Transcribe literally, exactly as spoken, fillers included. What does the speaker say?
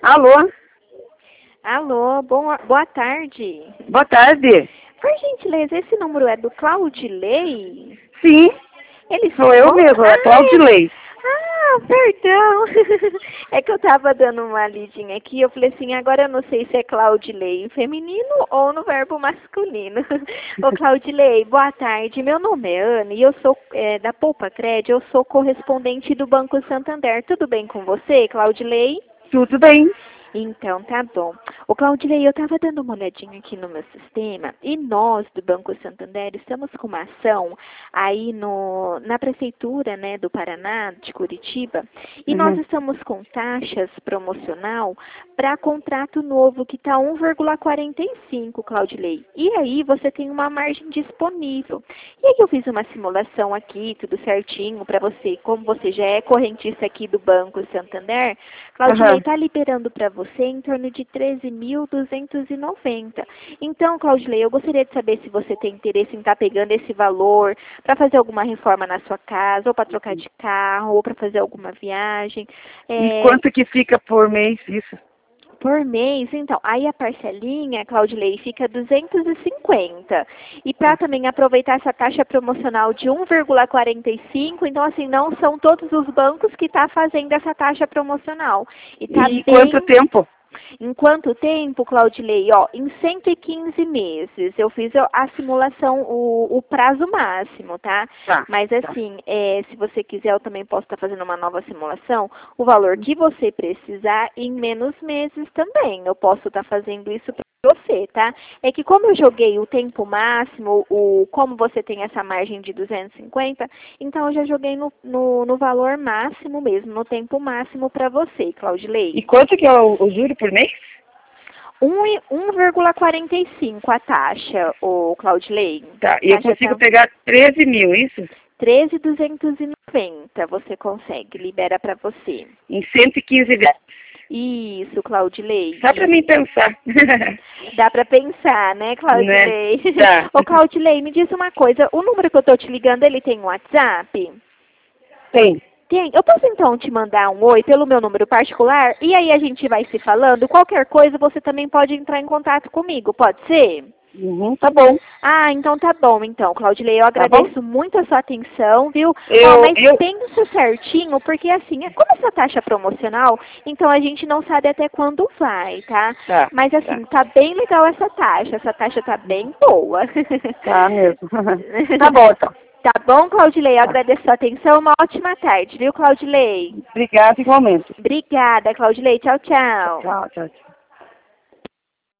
Alô? Alô, boa, boa tarde. Boa tarde. Por gentileza, esse número é do Claudilei? Sim, Ele sou eu ficou... mesmo, é Claudilei. Ah, perdão. É que eu tava dando uma lidinha aqui, eu falei assim, agora eu não sei se é Claudilei feminino ou no verbo masculino. Ô Claudilei, boa tarde, meu nome é Ana e eu sou é, da Poupa Cred, eu sou correspondente do Banco Santander. Tudo bem com você, Claudilei? Tudo bem. Então, tá bom. Ô, Claudilei, eu estava dando uma olhadinha aqui no meu sistema e nós, do Banco Santander, estamos com uma ação aí no, na Prefeitura, né, do Paraná, de Curitiba, e nós Uhum. estamos com taxas promocional para contrato novo que está um vírgula quarenta e cinco, Claudilei. E aí você tem uma margem disponível. E aí eu fiz uma simulação aqui, tudo certinho, para você, como você já é correntista aqui do Banco Santander, Claudilei Aham. está liberando para você em torno de treze mil duzentos e noventa. Então, Claudilei, eu gostaria de saber se você tem interesse em estar pegando esse valor para fazer alguma reforma na sua casa, ou para trocar de carro, ou para fazer alguma viagem. E É, quanto que fica por mês isso? por mês, então, aí a parcelinha, Claudilei, fica duzentos e cinquenta. E para também aproveitar essa taxa promocional de um vírgula quarenta e cinco, então assim, não são todos os bancos que tá fazendo essa taxa promocional. E tá E quanto bem... tempo? Em quanto tempo, Claudilei? Ó, em cento e quinze meses. Eu fiz a simulação, o, o prazo máximo, tá? Tá, Mas tá. assim, é, se você quiser, eu também posso estar fazendo uma nova simulação. O valor que você precisar em menos meses também. Eu posso estar fazendo isso para você, tá? É que como eu joguei o tempo máximo, o, como você tem essa margem de duzentos e cinquenta, então eu já joguei no, no, no valor máximo mesmo, no tempo máximo para você, Claudilei. E quanto que é o, o juro por mês? um vírgula quarenta e cinco a taxa, o Claudilei. Tá, e eu Taxa consigo tá pegar treze mil, isso? treze mil duzentos e noventa, você consegue, libera para você. Em cento e quinze vezes. Isso, Claudilei. Só pra mim pensar. Dá para pensar, né, Claudilei? Né? Tá. Ô, Claudilei, me diz uma coisa, o número que eu tô te ligando, ele tem um WhatsApp? Tem. Tem. Eu posso então te mandar um oi pelo meu número particular? E aí a gente vai se falando. Qualquer coisa você também pode entrar em contato comigo, pode ser? Uhum, tá bom. Ah, então tá bom, então, Claudilei, eu Tá bom? agradeço muito a sua atenção, viu? Eu, Ó, mas eu... pensa certinho, porque assim, é como essa taxa é promocional, então a gente não sabe até quando vai, tá? Tá, Mas tá. assim, tá bem legal essa taxa, essa taxa tá bem boa. Tá mesmo. Tá bom, então. Tá bom, Claudilei? Eu Tá. agradeço a sua atenção, uma ótima tarde, viu, Claudilei? Obrigada igualmente. Obrigada, Claudilei. Tchau, tchau. Tchau, tchau, tchau.